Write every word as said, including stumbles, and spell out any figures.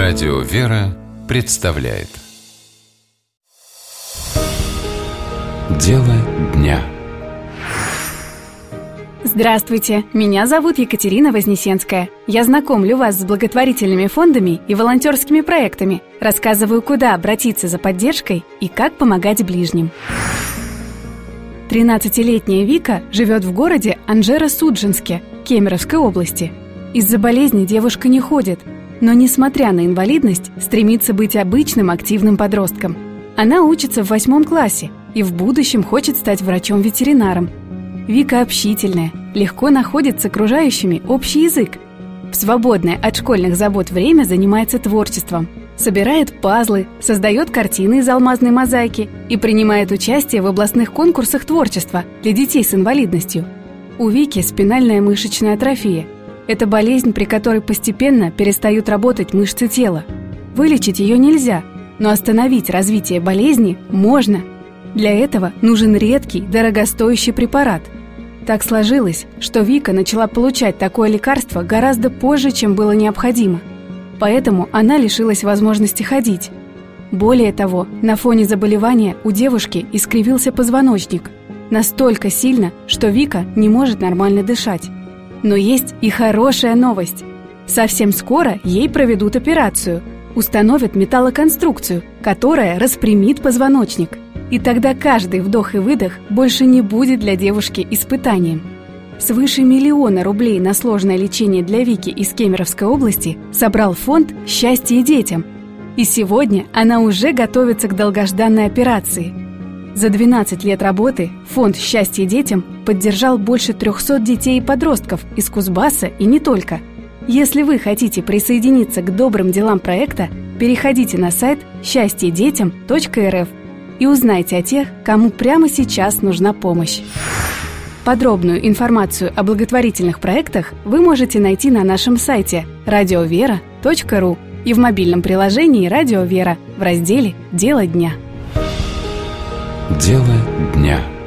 Радио «Вера» представляет Дело дня. Здравствуйте, меня зовут Екатерина Вознесенская. Я знакомлю вас с благотворительными фондами и волонтерскими проектами, рассказываю, куда обратиться за поддержкой и как помогать ближним. тринадцатилетняя Вика живет в городе Анжеро-Судженске, Кемеровской области. Из-за болезни девушка не ходит, но, несмотря на инвалидность, стремится быть обычным активным подростком. Она учится в восьмом классе и в будущем хочет стать врачом-ветеринаром. Вика общительная, легко находит с окружающими общий язык. В свободное от школьных забот время занимается творчеством. Собирает пазлы, создает картины из алмазной мозаики и принимает участие в областных конкурсах творчества для детей с инвалидностью. У Вики спинальная мышечная атрофия. Это болезнь, при которой постепенно перестают работать мышцы тела. Вылечить ее нельзя, но остановить развитие болезни можно. Для этого нужен редкий, дорогостоящий препарат. Так сложилось, что Вика начала получать такое лекарство гораздо позже, чем было необходимо. Поэтому она лишилась возможности ходить. Более того, на фоне заболевания у девушки искривился позвоночник. Настолько сильно, что Вика не может нормально дышать. Но есть и хорошая новость. Совсем скоро ей проведут операцию, установят металлоконструкцию, которая распрямит позвоночник. И тогда каждый вдох и выдох больше не будет для девушки испытанием. Свыше миллиона рублей на сложное лечение для Вики из Кемеровской области собрал фонд «Счастье детям». И сегодня она уже готовится к долгожданной операции. За двенадцать лет работы фонд «Счастье детям» поддержал больше трехсот детей и подростков из Кузбасса и не только. Если вы хотите присоединиться к добрым делам проекта, переходите на сайт счастье детям точка эр эф и узнайте о тех, кому прямо сейчас нужна помощь. Подробную информацию о благотворительных проектах вы можете найти на нашем сайте радио вера точка ру и в мобильном приложении «Радио Вера» в разделе «Дело дня». Дело дня.